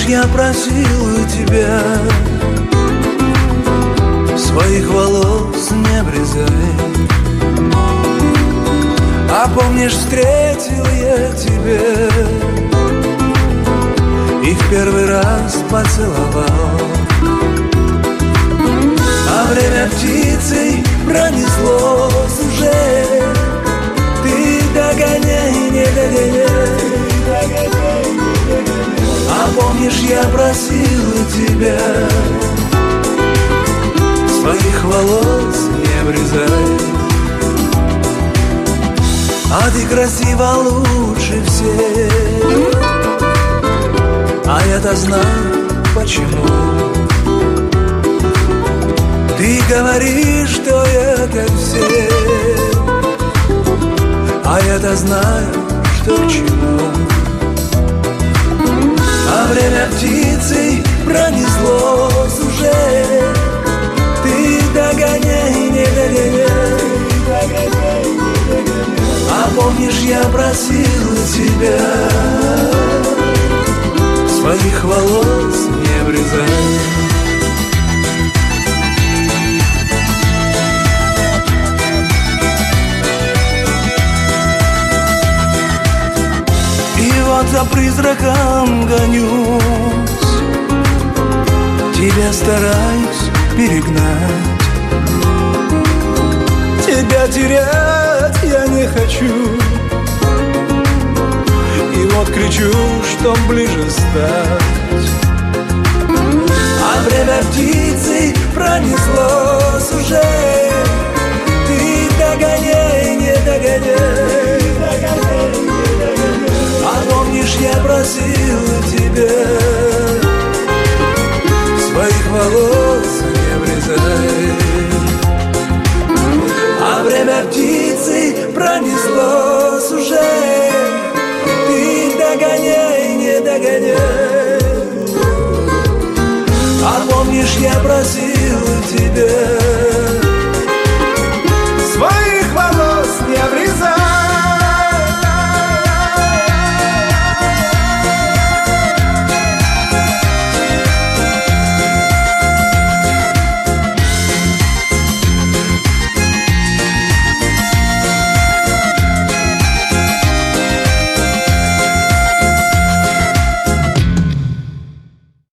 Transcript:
я просил тебя, своих волос не обрезай. А помнишь, встретил я тебя и в первый раз поцеловал. А время птицей пронеслось уже. Ты догоняй, не догоняй. А помнишь, я просил тебя, своих волос не обрезай. А ты красива лучше всех, а я-то знаю почему. Ты говоришь, что я как все, а я-то знаю, что к чему. А время птицей пронеслось уже. Ты догоняй, не догоняй. А помнишь, я просил тебя, своих волос не обрезай. И вот за призраком гонюсь, тебя стараюсь перегнать. Тебя терять я не хочу, и вот кричу, чтоб ближе стать. А время птицей пронеслось уже.